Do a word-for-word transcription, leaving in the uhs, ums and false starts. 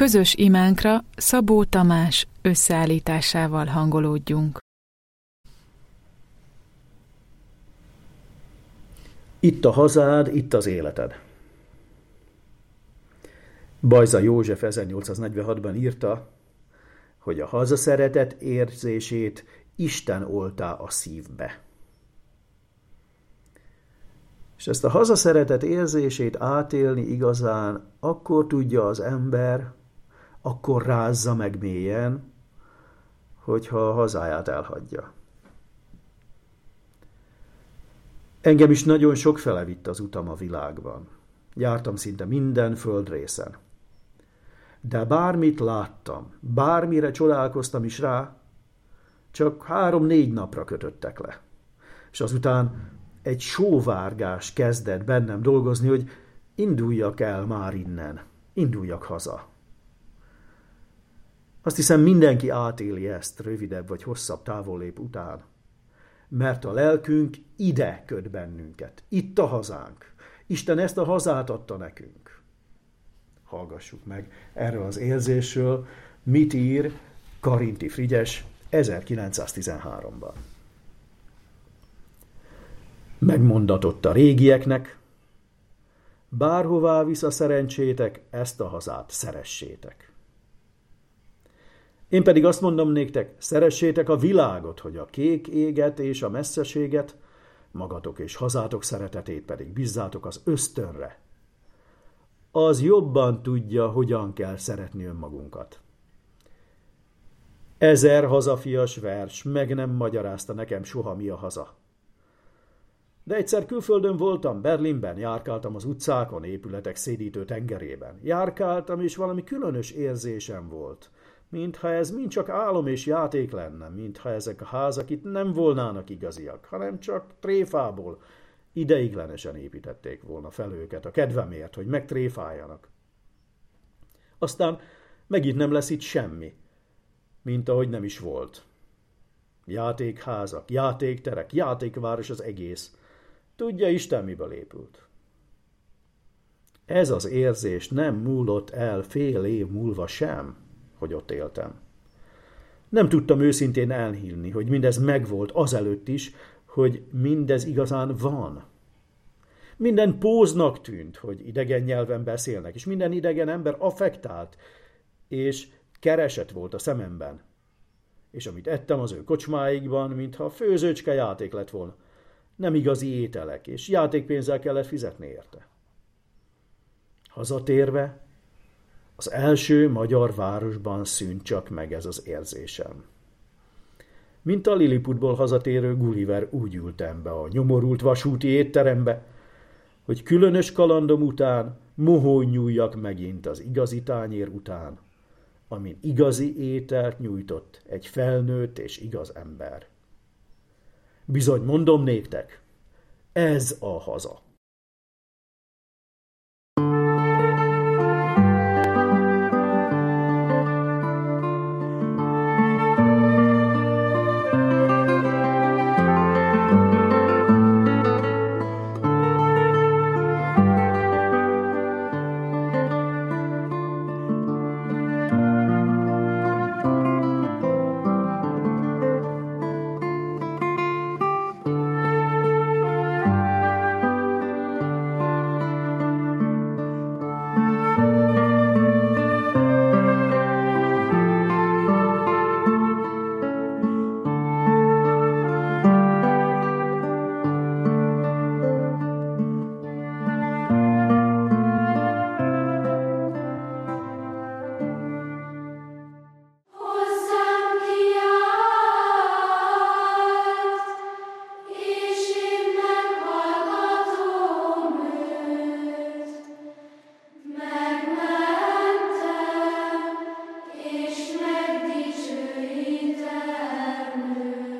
Közös imánkra Szabó Tamás összeállításával hangolódjunk. Itt a hazád, itt az életed. Bajza József ezernyolcszáznegyvenhatban írta, hogy a hazaszeretet érzését Isten oltá a szívbe. És ezt a hazaszeretet érzését átélni igazán akkor tudja az ember, akkor rázza meg mélyen, hogyha a hazáját elhagyja. Engem is nagyon sokfele vitt az utam a világban. Jártam szinte minden földrészen. De bármit láttam, bármire csodálkoztam is rá, csak három-négy napra kötöttek le. És azután egy sóvárgás kezdett bennem dolgozni, hogy induljak el már innen, induljak haza. Azt hiszem, mindenki átéli ezt rövidebb vagy hosszabb távollép után. Mert a lelkünk ide köt bennünket. Itt a hazánk. Isten ezt a hazát adta nekünk. Hallgassuk meg erről az érzésről, mit ír Karinti Frigyes ezerkilencszáztizenháromban. Megmondatott a régieknek, bárhová visz a szerencsétek, ezt a hazát szeressétek. Én pedig azt mondom néktek, szeressétek a világot, hogy a kék éget és a messzeséget, magatok és hazátok szeretetét pedig bízzátok az ösztönre. Az jobban tudja, hogyan kell szeretni önmagunkat. Ezer hazafias vers meg nem magyarázta nekem soha, mi a haza. De egyszer külföldön voltam, Berlinben, járkáltam az utcákon, épületek szédítő tengerében. Járkáltam, és valami különös érzésem volt, mintha ez mind csak álom és játék lenne, mintha ezek a házak itt nem volnának igaziak, hanem csak tréfából ideiglenesen építették volna fel őket a kedvemért, hogy megtréfáljanak. Aztán megint nem lesz itt semmi, mint ahogy nem is volt. Játékházak, játékterek, játékváros az egész. Tudja Isten, miből épült. Ez az érzés nem múlott el fél év múlva sem, hogy ott éltem. Nem tudtam őszintén elhinni, hogy mindez megvolt azelőtt is, hogy mindez igazán van. Minden póznak tűnt, hogy idegen nyelven beszélnek, és minden idegen ember affektált, és keresett volt a szememben. És amit ettem az ő kocsmáikban, mintha főzőcske játék lett volna. Nem igazi ételek, és játékpénzzel kellett fizetni érte. Hazatérve, az első magyar városban szűnt csak meg ez az érzésem. Mint a Lilliputból hazatérő Gulliver úgy ültem be a nyomorult vasúti étterembe, hogy különös kalandom után mohón nyúljak megint az igazi tányér után, amin igazi ételt nyújtott egy felnőtt és igaz ember. Bizony mondom néktek, ez a haza.